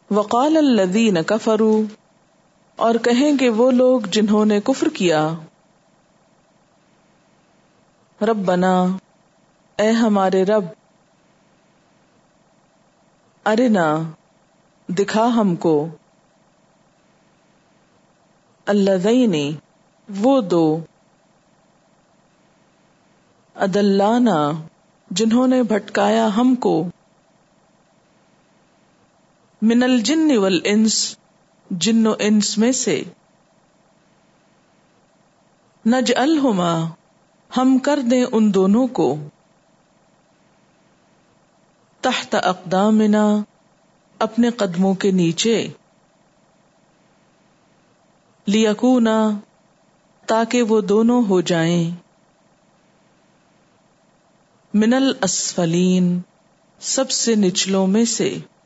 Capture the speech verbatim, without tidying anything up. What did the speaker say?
وقال الذین کفروا، اور کہیں گے وہ لوگ جنہوں نے کفر کیا، ربنا، اے ہمارے رب، ارنا، دکھا ہم کو، اللذین، وہ دو، اضلانا، جنہوں نے بھٹکایا ہم کو، من الجن والانس، جن و انس میں سے، نجعلہما، ہم کر دیں ان دونوں کو، تحت اقدامنا، اپنے قدموں کے نیچے، لیکونا، تاکہ وہ دونوں ہو جائیں، من الاسفلین، سب سے نچلوں میں سے،